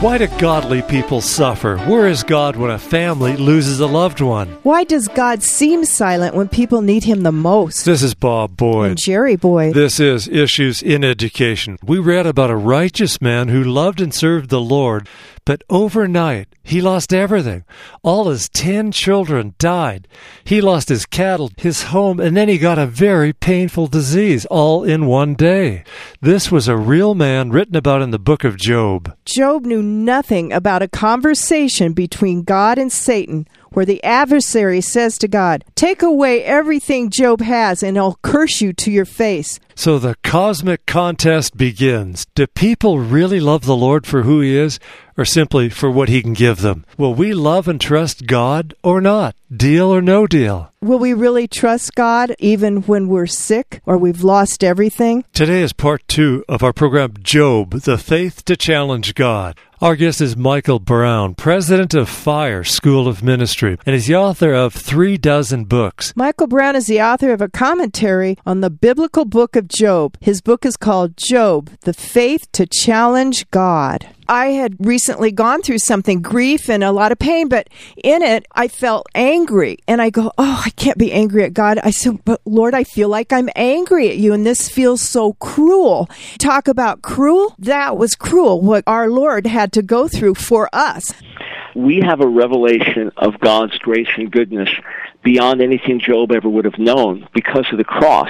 Why do godly people suffer? Where is God when a family loses a loved one? Why does God seem silent when people need Him the most? This is Bob Boyd. And Jerry Boyd. This is Issues in Education. We read about a righteous man who loved and served the Lord, but overnight he lost everything. All his 10 children died. He lost his cattle, his home, and then he got a very painful disease all in one day. This was a real man written about in the book of Job. Job knew nothing about a conversation between God and Satan where the adversary says to God, "Take away everything Job has and I'll curse you to your face." So the cosmic contest begins. Do people really love the Lord for who He is, or simply for what He can give them? Will we love and trust God or not? Deal or no deal? Will we really trust God even when we're sick or we've lost everything? Today is part 2 of our program, Job, The Faith to Challenge God. Our guest is Michael Brown, president of Fire School of Ministry, and he's the author of 36 books. Michael Brown is the author of a commentary on the biblical book of Job. His book is called Job, The Faith to Challenge God. I had recently gone through something, grief and a lot of pain, but in it, I felt angry. And I go, I can't be angry at God. I said, but Lord, I feel like I'm angry at you, and this feels so cruel. Talk about cruel? That was cruel, what our Lord had to go through for us. We have a revelation of God's grace and goodness beyond anything Job ever would have known because of the cross.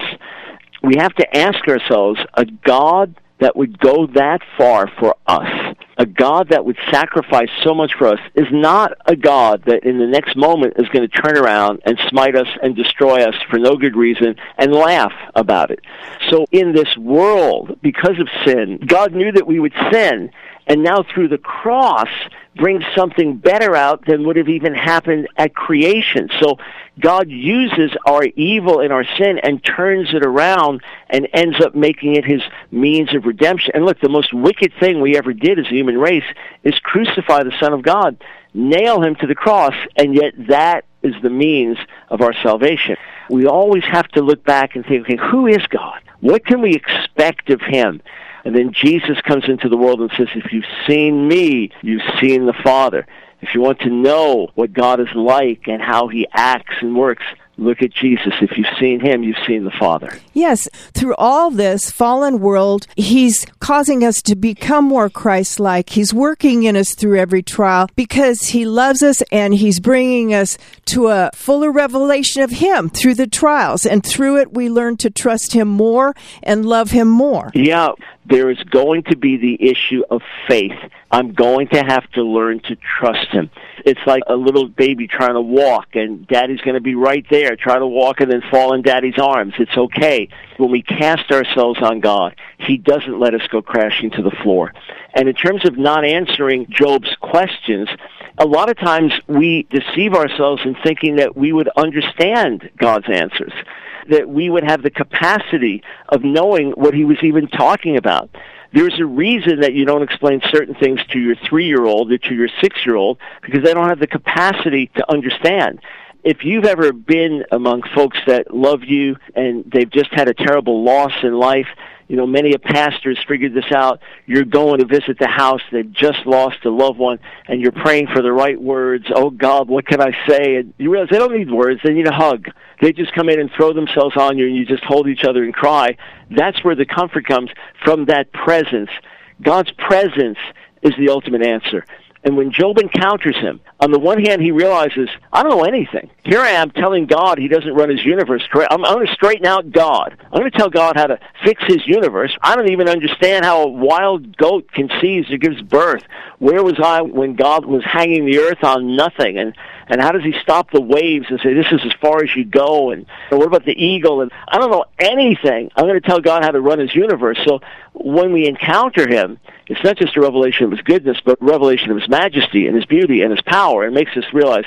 We have to ask ourselves, a God that would go that far for us, a God that would sacrifice so much for us, is not a God that in the next moment is going to turn around and smite us and destroy us for no good reason and laugh about it. So in this world, because of sin, God knew that we would sin, and now through the cross brings something better out than would have even happened at creation. So God uses our evil and our sin and turns it around and ends up making it His means of redemption. And look, the most wicked thing we ever did as a human race is crucify the Son of God, nail Him to the cross, and yet that is the means of our salvation. We always have to look back and think, okay, who is God? What can we expect of Him? And then Jesus comes into the world and says, if you've seen me, you've seen the Father. If you want to know what God is like and how He acts and works, look at Jesus. If you've seen Him, you've seen the Father. Yes, through all this fallen world, He's causing us to become more Christ-like. He's working in us through every trial because He loves us, and He's bringing us to a fuller revelation of Him through the trials. And through it, we learn to trust Him more and love Him more. Yeah, there is going to be the issue of faith. I'm going to have to learn to trust Him. It's like a little baby trying to walk, and Daddy's going to be right there, trying to walk and then fall in Daddy's arms. It's okay. When we cast ourselves on God, He doesn't let us go crashing to the floor. And in terms of not answering Job's questions, a lot of times we deceive ourselves in thinking that we would understand God's answers, that we would have the capacity of knowing what He was even talking about. There's a reason that you don't explain certain things to your 3-year-old or to your 6-year-old, because they don't have the capacity to understand. If you've ever been among folks that love you and they've just had a terrible loss in life, you know, many pastors figured this out. You're going to visit the house, they've just lost a loved one, and you're praying for the right words. Oh, God, what can I say? And you realize they don't need words, they need a hug. They just come in and throw themselves on you, and you just hold each other and cry. That's where the comfort comes, from that presence. God's presence is the ultimate answer. And when Job encounters Him, on the one hand, he realizes, I don't know anything. Here I am telling God He doesn't run His universe correct. I'm going to straighten out God. I'm going to tell God how to fix His universe. I don't even understand how a wild goat conceives or gives birth. Where was I when God was hanging the earth on nothing? And how does He stop the waves and say, this is as far as you go? And what about the eagle? And I don't know anything. I'm going to tell God how to run His universe. So when we encounter Him, it's not just a revelation of His goodness, but a revelation of His majesty and His beauty and His power. It makes us realize,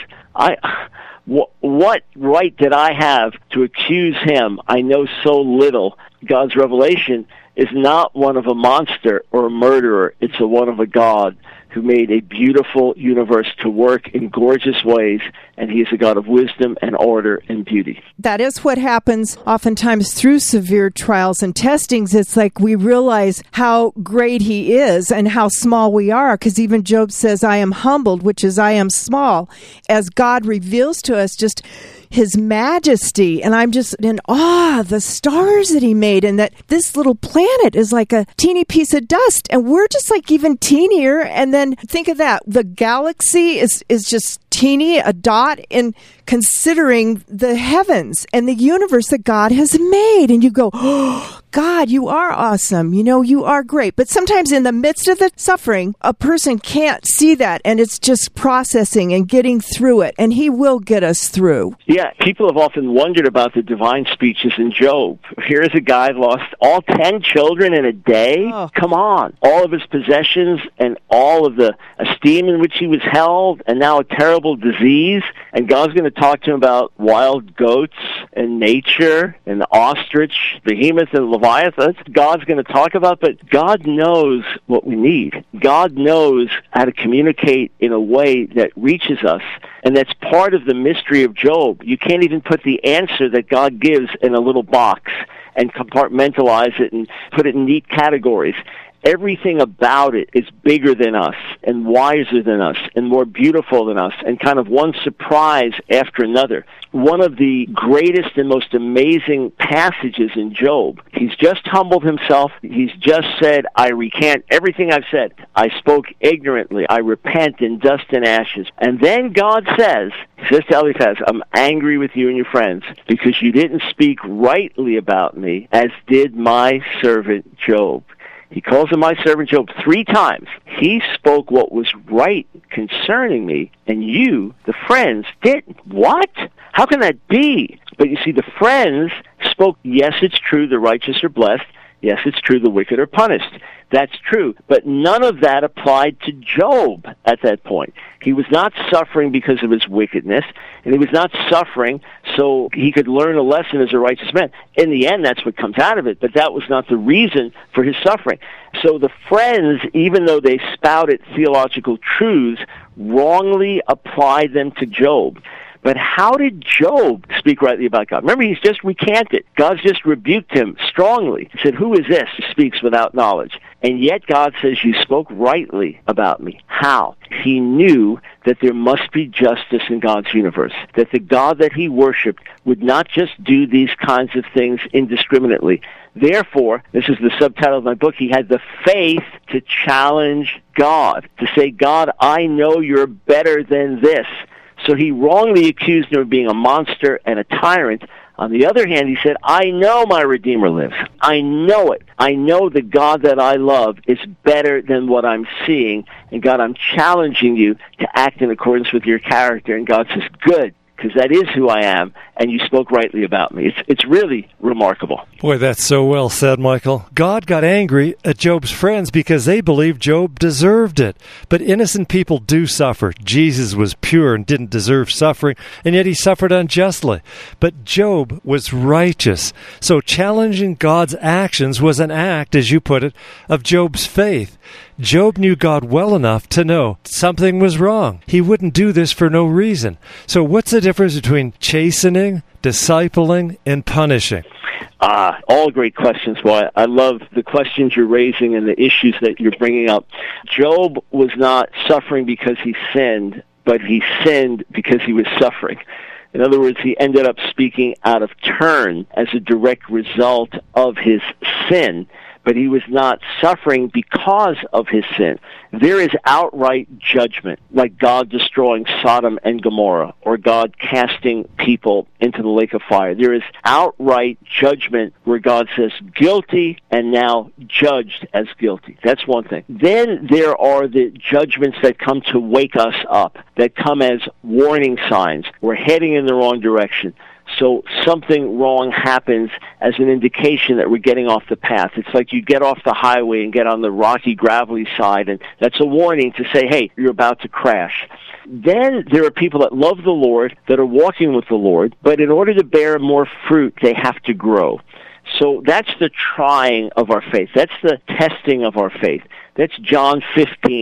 what right did I have to accuse Him? I know so little. God's revelation is not one of a monster or a murderer. It's one of a God who made a beautiful universe to work in gorgeous ways, and he is a God of wisdom and order and beauty. That is what happens oftentimes through severe trials and testings. It's like we realize how great he is and how small we are, because even Job says, I am humbled, which is I am small, as God reveals to us just his majesty. And I'm just in awe of the stars that he made, and that this little planet is like a teeny piece of dust, and we're just like even teenier. And then think of that. The galaxy is just teeny, a dot, in considering the heavens and the universe that God has made. And you go, oh, God, you are awesome. You know, you are great. But sometimes in the midst of the suffering, a person can't see that, and it's just processing and getting through it. And he will get us through. Yeah, people have often wondered about the divine speeches in Job. Here's a guy lost all 10 children in a day. Oh. Come on. All of his possessions and all of the esteem in which he was held, and now a terrible disease. And God's going to talk to him about wild goats and nature and the ostrich, behemoth and Leviathan. That's what God's going to talk about, but God knows what we need. God knows how to communicate in a way that reaches us, and that's part of the mystery of Job. You can't even put the answer that God gives in a little box and compartmentalize it and put it in neat categories. Everything about it is bigger than us and wiser than us and more beautiful than us, and kind of one surprise after another. One of the greatest and most amazing passages in Job, he's just humbled himself. He's just said, I recant everything I've said. I spoke ignorantly. I repent in dust and ashes. And then God says, he says to Eliphaz, I'm angry with you and your friends because you didn't speak rightly about me, as did my servant Job. He calls him my servant Job 3 times. He spoke what was right concerning me, and you, the friends, didn't. What? How can that be? But you see, the friends spoke, yes, it's true, the righteous are blessed. Yes, it's true, the wicked are punished. That's true. But none of that applied to Job at that point. He was not suffering because of his wickedness, and he was not suffering so he could learn a lesson as a righteous man. In the end, that's what comes out of it, but that was not the reason for his suffering. So the friends, even though they spouted theological truths, wrongly applied them to Job. But how did Job speak rightly about God? Remember, he's just recanted. God's just rebuked him strongly. He said, who is this who speaks without knowledge? And yet God says, you spoke rightly about me. How? He knew that there must be justice in God's universe, that the God that he worshipped would not just do these kinds of things indiscriminately. Therefore, this is the subtitle of my book, he had the faith to challenge God, to say, God, I know you're better than this. So he wrongly accused him of being a monster and a tyrant. On the other hand, he said, I know my Redeemer lives. I know it. I know the God that I love is better than what I'm seeing. And God, I'm challenging you to act in accordance with your character. And God says, good, because that is who I am, and you spoke rightly about me. It's really remarkable. Boy, that's so well said, Michael. God got angry at Job's friends because they believed Job deserved it. But innocent people do suffer. Jesus was pure and didn't deserve suffering, and yet he suffered unjustly. But Job was righteous. So challenging God's actions was an act, as you put it, of Job's faith. Job knew God well enough to know something was wrong. He wouldn't do this for no reason. So what's the difference between chastening, discipling, and punishing? All great questions. Well, I love the questions you're raising and the issues that you're bringing up. Job was not suffering because he sinned, but he sinned because he was suffering. In other words, he ended up speaking out of turn as a direct result of his sin, but he was not suffering because of his sin. There is outright judgment, like God destroying Sodom and Gomorrah, or God casting people into the lake of fire. There is outright judgment where God says guilty and now judged as guilty. That's one thing. Then there are the judgments that come to wake us up, that come as warning signs. We're heading in the wrong direction. So something wrong happens as an indication that we're getting off the path. It's like you get off the highway and get on the rocky, gravelly side, and that's a warning to say, hey, you're about to crash. Then there are people that love the Lord, that are walking with the Lord, but in order to bear more fruit, they have to grow. So that's the trying of our faith. That's the testing of our faith. That's John 15.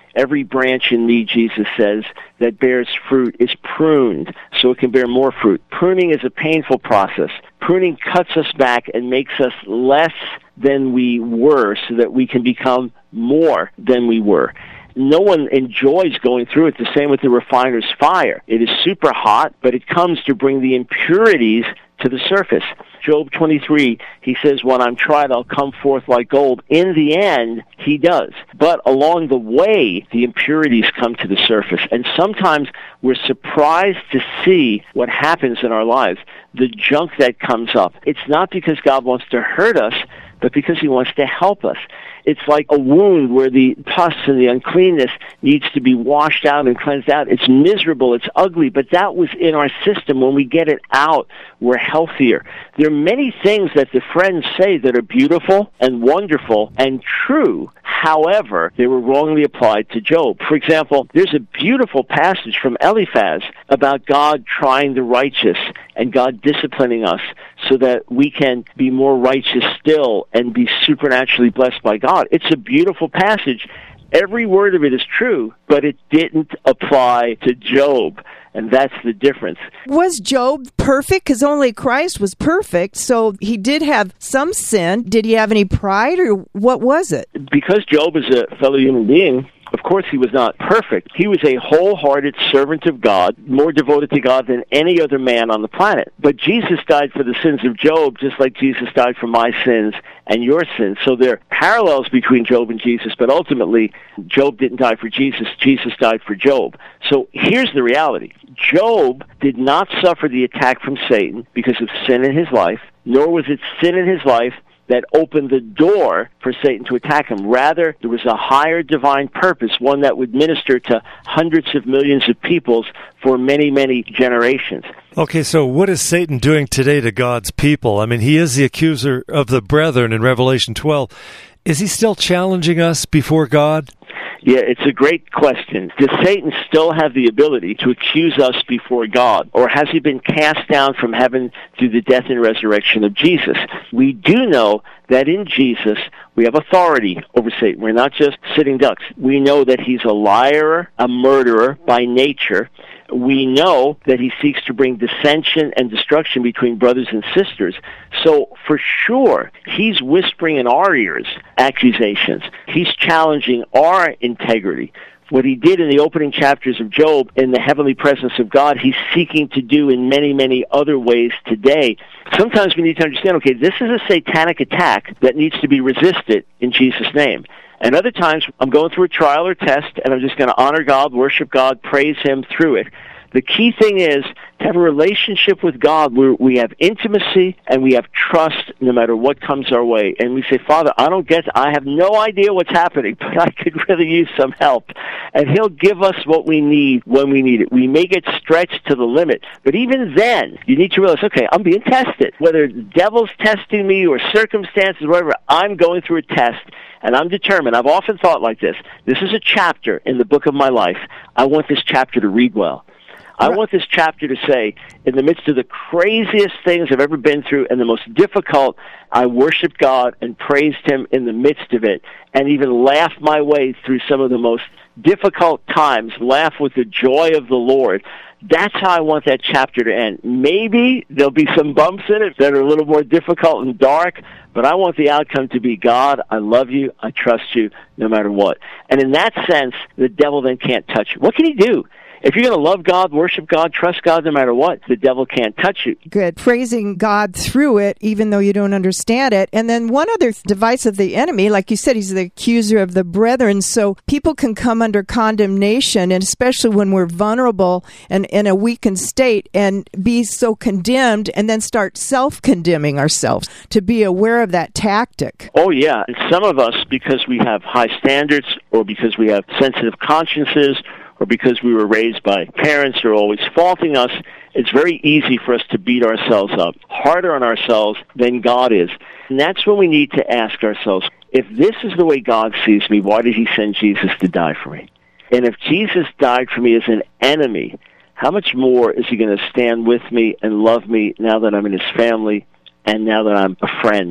Every branch in me, Jesus says, that bears fruit is pruned so it can bear more fruit. Pruning is a painful process. Pruning cuts us back and makes us less than we were so that we can become more than we were. No one enjoys going through it. The same with the refiner's fire. It is super hot, but it comes to bring the impurities to the surface. Job 23, he says, when I'm tried, I'll come forth like gold. In the end, he does. But along the way, the impurities come to the surface. And sometimes we're surprised to see what happens in our lives, the junk that comes up. It's not because God wants to hurt us, but because he wants to help us. It's like a wound where the pus and the uncleanness needs to be washed out and cleansed out. It's miserable, it's ugly, but that was in our system. When we get it out, we're healthier. There are many things that the friends say that are beautiful and wonderful and true. However, they were wrongly applied to Job. For example, there's a beautiful passage from Eliphaz about God trying the righteous and God disciplining us so that we can be more righteous still and be supernaturally blessed by God. It's a beautiful passage. Every word of it is true, but it didn't apply to Job. And that's the difference. Was Job perfect? Because only Christ was perfect, so he did have some sin. Did he have any pride, or what was it? Because Job is a fellow human being, of course he was not perfect. He was a wholehearted servant of God, more devoted to God than any other man on the planet. But Jesus died for the sins of Job, just like Jesus died for my sins and your sins. So there are parallels between Job and Jesus, but ultimately, Job didn't die for Jesus. Jesus died for Job. So here's the reality. Job did not suffer the attack from Satan because of sin in his life, nor was it sin in his life that opened the door for Satan to attack him. Rather, there was a higher divine purpose, one that would minister to hundreds of millions of peoples for many, many generations. Okay, so what is Satan doing today to God's people? I mean, he is the accuser of the brethren in Revelation 12. Is he still challenging us before God? Yeah, it's a great question. Does Satan still have the ability to accuse us before God? Or has he been cast down from heaven through the death and resurrection of Jesus? We do know that in Jesus we have authority over Satan. We're not just sitting ducks. We know that he's a liar, a murderer by nature. We know that he seeks to bring dissension and destruction between brothers and sisters. So, for sure, he's whispering in our ears accusations. He's challenging our integrity. What he did in the opening chapters of Job in the heavenly presence of God, he's seeking to do in many, many other ways today. Sometimes we need to understand, okay, this is a satanic attack that needs to be resisted in Jesus' name. And other times, I'm going through a trial or test, and I'm just going to honor God, worship God, praise him through it. The key thing is to have a relationship with God where we have intimacy and we have trust no matter what comes our way. And we say, Father, I have no idea what's happening, but I could really use some help. And he'll give us what we need when we need it. We may get stretched to the limit, but even then, you need to realize, okay, I'm being tested. Whether the devil's testing me or circumstances, whatever, I'm going through a test. And I'm determined. I've often thought like this. This is a chapter in the book of my life. I want this chapter to read well. I want this chapter to say, in the midst of the craziest things I've ever been through and the most difficult, I worshiped God and praised him in the midst of it and even laughed my way through some of the most difficult times, laugh with the joy of the Lord. That's how I want that chapter to end. Maybe there'll be some bumps in it that are a little more difficult and dark, but I want the outcome to be, God, I love you, I trust you, no matter what. And in that sense, the devil then can't touch you. What can he do? If you're going to love God, worship God, trust God no matter what, the devil can't touch you. Good. Praising God through it, even though you don't understand it. And then one other device of the enemy, like you said, he's the accuser of the brethren. So people can come under condemnation, and especially when we're vulnerable and in a weakened state, and be so condemned and then start self-condemning ourselves, to be aware of that tactic. Oh, yeah. And some of us, because we have high standards or because we have sensitive consciences, or because we were raised by parents who are always faulting us, it's very easy for us to beat ourselves up, harder on ourselves than God is. And that's when we need to ask ourselves, if this is the way God sees me, why did he send Jesus to die for me? And if Jesus died for me as an enemy, how much more is he going to stand with me and love me now that I'm in his family and now that I'm a friend?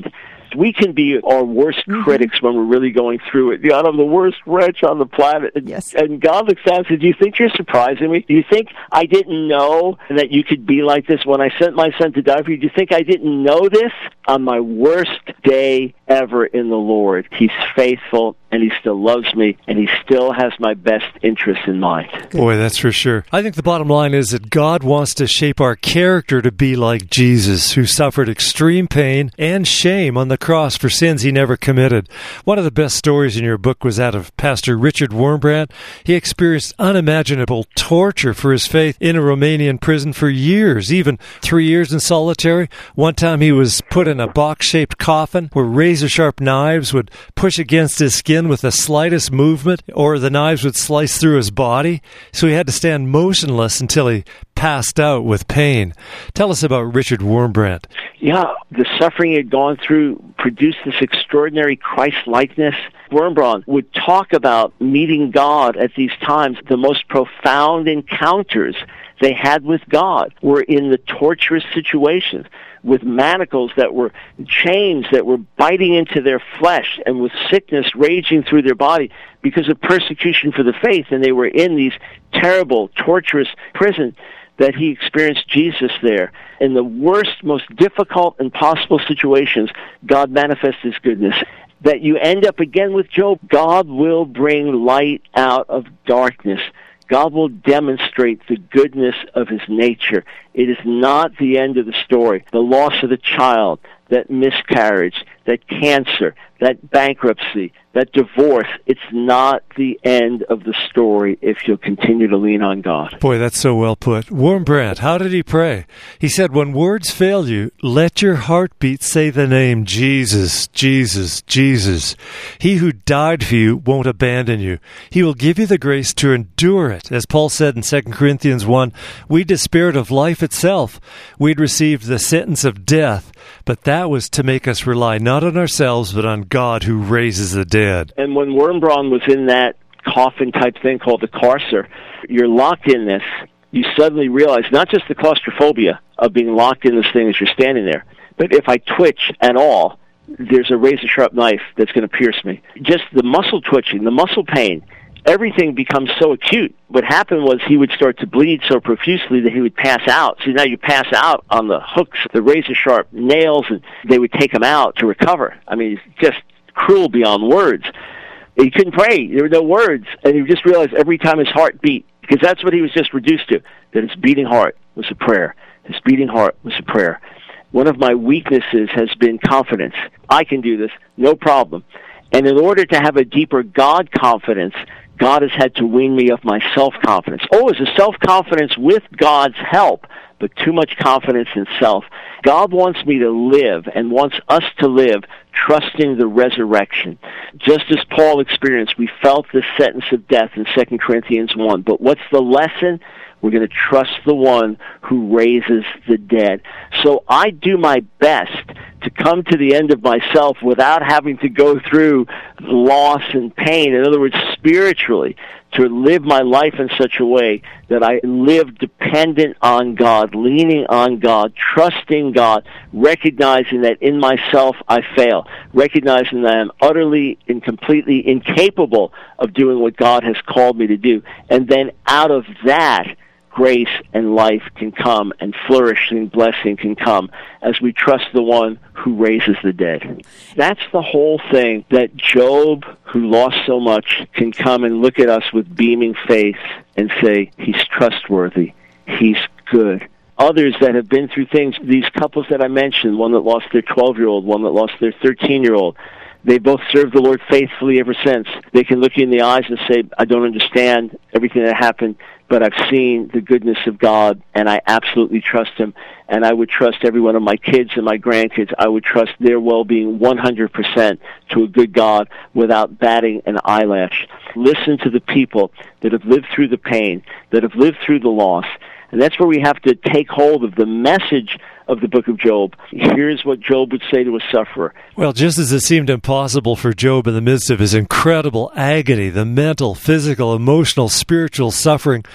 We can be our worst critics when we're really going through it. God, I'm the worst wretch on the planet. Yes. And God looks down and says, do you think you're surprising me? Do you think I didn't know that you could be like this when I sent my son to die for you? Do you think I didn't know this? On my worst day ever in the Lord, He's faithful, and He still loves me, and He still has my best interests in mind. Boy, that's for sure. I think the bottom line is that God wants to shape our character to be like Jesus, who suffered extreme pain and shame on the cross for sins He never committed. One of the best stories in your book was that of Pastor Richard Wurmbrand. He experienced unimaginable torture for his faith in a Romanian prison for years, even 3 years in solitary. One time he was put in a box-shaped coffin where razor-sharp knives would push against his skin with the slightest movement, or the knives would slice through his body. So he had to stand motionless until he passed out with pain. Tell us about Richard Wurmbrand. Yeah, the suffering he had gone through produced this extraordinary Christ-likeness. Wurmbrand would talk about meeting God at these times. The most profound encounters they had with God were in the torturous situations, with manacles that were chains that were biting into their flesh, and with sickness raging through their body because of persecution for the faith. And they were in these terrible, torturous prisons that he experienced Jesus there. In the worst, most difficult and possible situations, God manifests His goodness. That you end up again with Job. God will bring light out of darkness. God will demonstrate the goodness of His nature. It is not the end of the story. The loss of the child, that miscarriage, that cancer, that bankruptcy, that divorce, it's not the end of the story if you'll continue to lean on God. Boy, that's so well put. Wurmbrand, how did he pray? He said, when words fail you, let your heartbeat say the name Jesus, Jesus, Jesus. He who died for you won't abandon you. He will give you the grace to endure it. As Paul said in 2 Corinthians 1, we despaired of life itself. We'd received the sentence of death, but that was to make us rely not on ourselves, but on God who raises the dead. And when Wurmbrand was in that coffin-type thing called the carcer, you're locked in this. You suddenly realize not just the claustrophobia of being locked in this thing as you're standing there, but if I twitch at all, there's a razor-sharp knife that's going to pierce me. Just the muscle twitching, the muscle pain, everything becomes so acute. What happened was he would start to bleed so profusely that he would pass out. So now you pass out on the hooks, the razor-sharp nails, and they would take him out to recover. I mean, it's just cruel beyond words. He couldn't pray. There were no words. And he just realized every time his heart beat, because that's what he was just reduced to, that his beating heart was a prayer. His beating heart was a prayer. One of my weaknesses has been confidence. I can do this, no problem. And in order to have a deeper God confidence, God has had to wean me of my self-confidence. Always a self-confidence with God's help, but too much confidence in self. God wants me to live and wants us to live trusting the resurrection. Just as Paul experienced, we felt the sentence of death in 2 Corinthians 1. But what's the lesson? We're going to trust the one who raises the dead. So I do my best to come to the end of myself without having to go through loss and pain. In other words, spiritually, to live my life in such a way that I live dependent on God, leaning on God, trusting God, recognizing that in myself I fail, recognizing that I'm utterly and completely incapable of doing what God has called me to do. And then out of that, grace and life can come, and flourishing blessing can come as we trust the one who raises the dead. That's the whole thing, that Job, who lost so much, can come and look at us with beaming face and say, he's trustworthy, he's good. Others that have been through things, these couples that I mentioned, one that lost their 12-year-old, one that lost their 13-year-old, they both served the Lord faithfully ever since. They can look you in the eyes and say, I don't understand everything that happened, but I've seen the goodness of God, and I absolutely trust Him. And I would trust every one of my kids and my grandkids. I would trust their well-being 100% to a good God without batting an eyelash. Listen to the people that have lived through the pain, that have lived through the loss. And that's where we have to take hold of the message of the book of Job. Here's what Job would say to a sufferer. Well, just as it seemed impossible for Job in the midst of his incredible agony, the mental, physical, emotional, spiritual suffering,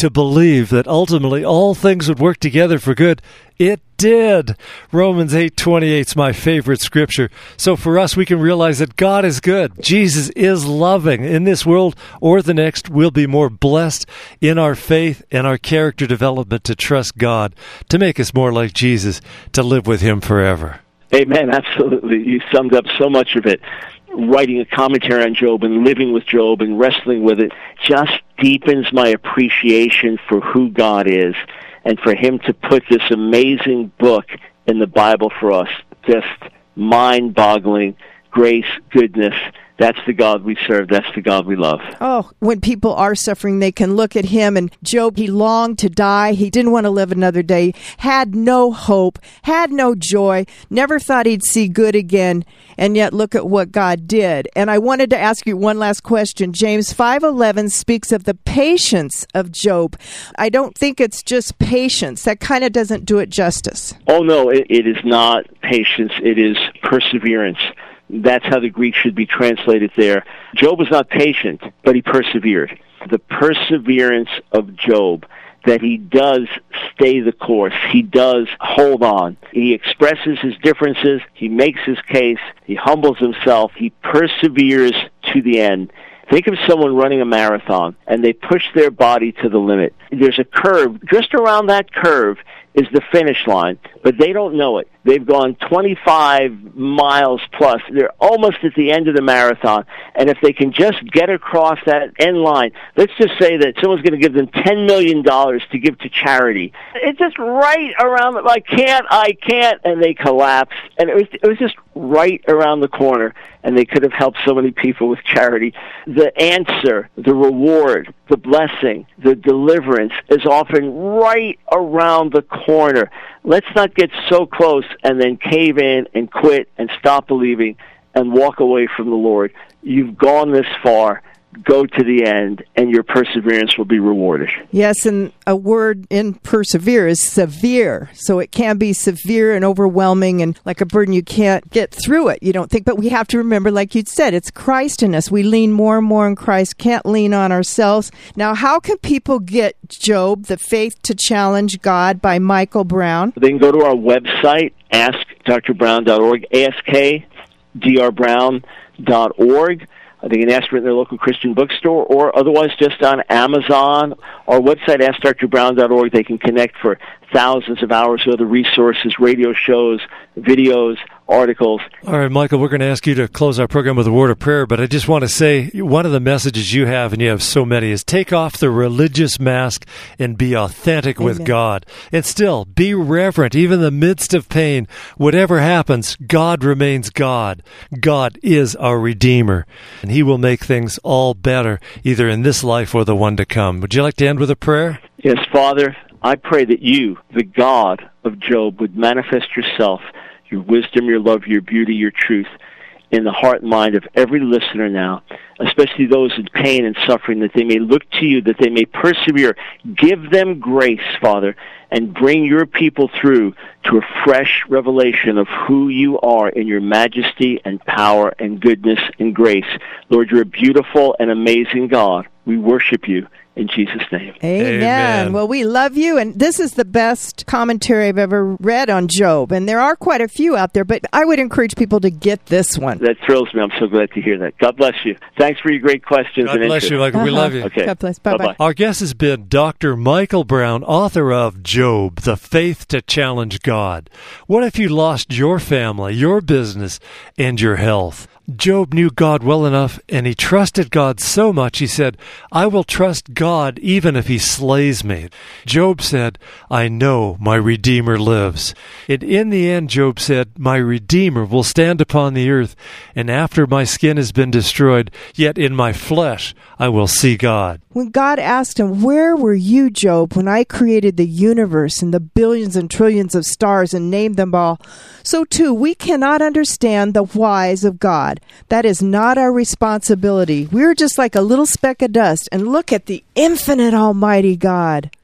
to believe that ultimately all things would work together for good. It did. Romans 8:28 is my favorite scripture. So for us, we can realize that God is good. Jesus is loving. In this world or the next, we'll be more blessed in our faith and our character development to trust God, to make us more like Jesus, to live with Him forever. Amen. Absolutely. You summed up so much of it. Writing a commentary on Job and living with Job and wrestling with it just deepens my appreciation for who God is, and for Him to put this amazing book in the Bible for us. Just mind-boggling grace, goodness. That's the God we serve. That's the God we love. Oh, when people are suffering, they can look at him. And Job, he longed to die. He didn't want to live another day, had no hope, had no joy, never thought he'd see good again. And yet look at what God did. And I wanted to ask you one last question. James 5:11 speaks of the patience of Job. I don't think it's just patience. That kind of doesn't do it justice. Oh, no, it is not patience. It is perseverance. That's how the Greek should be translated there. Job was not patient, but he persevered. The perseverance of Job, that he does stay the course. He does hold on. He expresses his differences. He makes his case. He humbles himself. He perseveres to the end. Think of someone running a marathon, and they push their body to the limit. There's a curve. Just around that curve is the finish line, but they don't know it. They've gone 25 miles plus. They're almost at the end of the marathon, and if they can just get across that end line, let's just say that someone's going to give them $10 million to give to charity. It's just right around, I can't, and they collapse. And it was just right around the corner, and they could have helped so many people with charity. The answer, the reward, the blessing, the deliverance is often right around the corner. Let's not get so close and then cave in and quit and stop believing and walk away from the Lord. You've gone this far. Go to the end, and your perseverance will be rewarded. Yes, and a word in persevere is severe. So it can be severe and overwhelming and like a burden. You can't get through it, you don't think. But we have to remember, like you said, it's Christ in us. We lean more and more on Christ, can't lean on ourselves. Now, how can people get Job, The Faith to Challenge God by Michael Brown? They can go to our website, askdrbrown.org, askdrbrown.org. They can ask for it in their local Christian bookstore, or otherwise just on Amazon. Our website, AskDrBrown.org, they can connect for thousands of hours of other resources, radio shows, videos, articles. All right, Michael, we're going to ask you to close our program with a word of prayer, but I just want to say one of the messages you have, and you have so many, is take off the religious mask and be authentic Amen. with God. And still, be reverent, even in the midst of pain. Whatever happens, God remains God. God is our Redeemer, and He will make things all better, either in this life or the one to come. Would you like to end with a prayer? Yes, Father, I pray that you, the God of Job, would manifest yourself, your wisdom, your love, your beauty, your truth, in the heart and mind of every listener now, especially those in pain and suffering, that they may look to you, that they may persevere. Give them grace, Father, and bring your people through to a fresh revelation of who you are in your majesty and power and goodness and grace. Lord, you're a beautiful and amazing God. We worship you. In Jesus' name. Amen. Well, we love you, and this is the best commentary I've ever read on Job, and there are quite a few out there, but I would encourage people to get this one. That thrills me. I'm so glad to hear that. God bless you. Thanks for your great questions. God bless you, Michael. We love you. Okay. God bless. Bye-bye. Our guest has been Dr. Michael Brown, author of Job, The Faith to Challenge God. What if you lost your family, your business, and your health? Job knew God well enough, and he trusted God so much, he said, I will trust God even if he slays me. Job said, I know my Redeemer lives. And in the end, Job said, my Redeemer will stand upon the earth, and after my skin has been destroyed, yet in my flesh I will see God. When God asked him, where were you, Job, when I created the universe and the billions and trillions of stars and named them all? So too, we cannot understand the whys of God. That is not our responsibility. We're just like a little speck of dust, and look at the infinite Almighty God.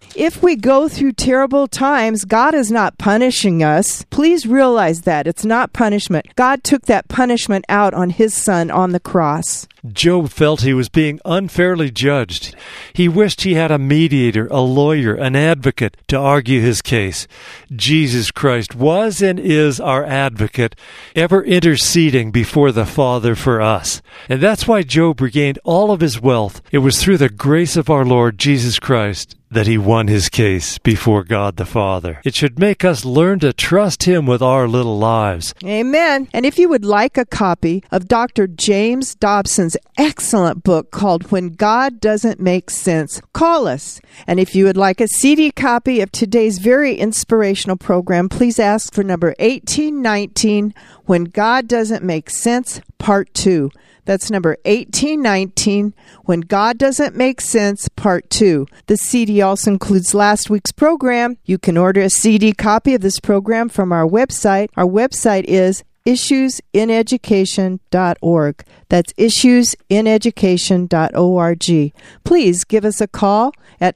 If we go through terrible times, God is not punishing us. Please realize that. It's not punishment. God took that punishment out on his son on the cross. Job felt he was being unfairly judged. He wished he had a mediator, a lawyer, an advocate to argue his case. Jesus Christ was and is our advocate, ever interceding before the Father for us. And that's why Job regained all of his wealth. It was through the grace of our Lord Jesus Christ that he won his case before God the Father. It should make us learn to trust him with our little lives. Amen. And if you would like a copy of Dr. James Dobson's excellent book called When God Doesn't Make Sense, call us. And if you would like a CD copy of today's very inspirational program, please ask for number 1819, When God Doesn't Make Sense, Part 2. That's number 1819, When God Doesn't Make Sense, Part 2. The CD also includes last week's program. You can order a CD copy of this program from our website. Our website is issueseneducation.org. That's issueseneducation.org. Please give us a call at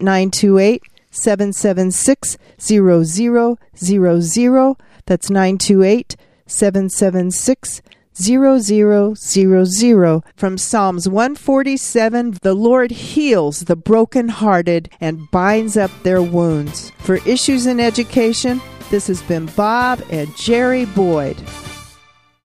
928-776-0000. That's 928-776-0000. 0000. From Psalms 147, the Lord heals the brokenhearted and binds up their wounds. For Issues in Education, this has been Bob and Jerry Boyd.